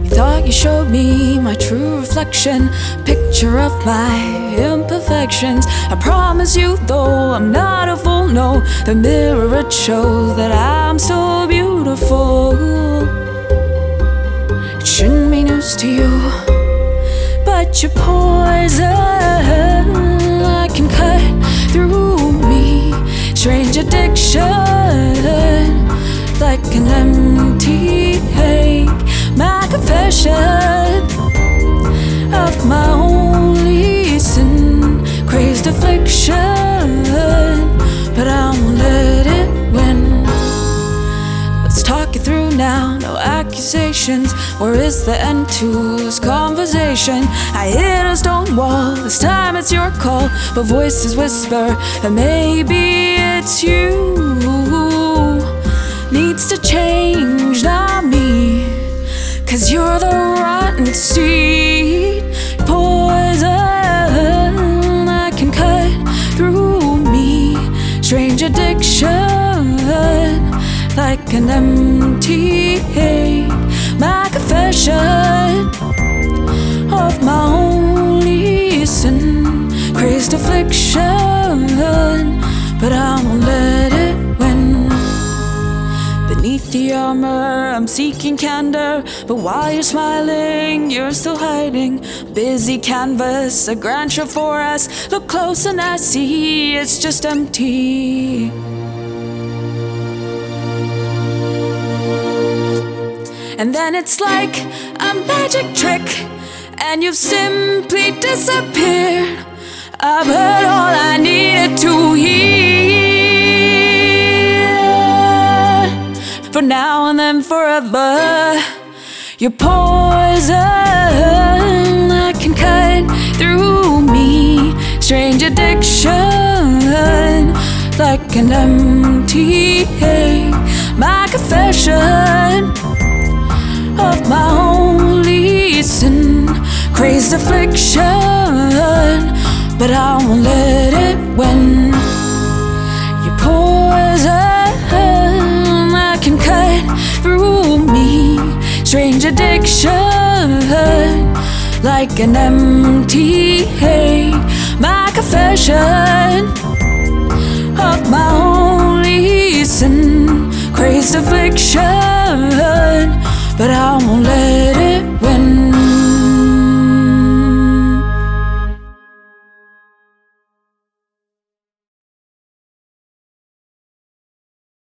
Thought you showed me my true reflection, picture of my imperfections. I promise you, though I'm not a fool, no, the mirror it shows that I'm so beautiful. It shouldn't be news to you, but you're poison. I can cut through me, strange addiction, like an empty ache. My confession of my only sin, crazed affliction, but I won't let it win. Let's talk it through now, no accusations. Where is the end to this conversation? I hit a stone wall, this time it's your call, but voices whisper that maybe it's you. Needs to change, not me, 'cause you're the rotten seed, poison. I can cut through me, strange addiction, like an empty ache. My confession of my only sin, crazed affliction, but I won't let it win. Beneath the armor, I'm seeking candor, but while you're smiling, you're still hiding. Busy canvas, a grand show for us. Look close and I see it's just empty. And then it's like a magic trick, and you've simply disappeared. I've heard all I needed to hear. For now and then forever, you're poison. I can cut through me, strange addiction, like an empty ache. My confession of my only sin, crazed affliction, but I won't let it win. You're poison. I can cut through me, strange addiction, like an empty ache. My confession of my only sin, crazed affliction, but I won't let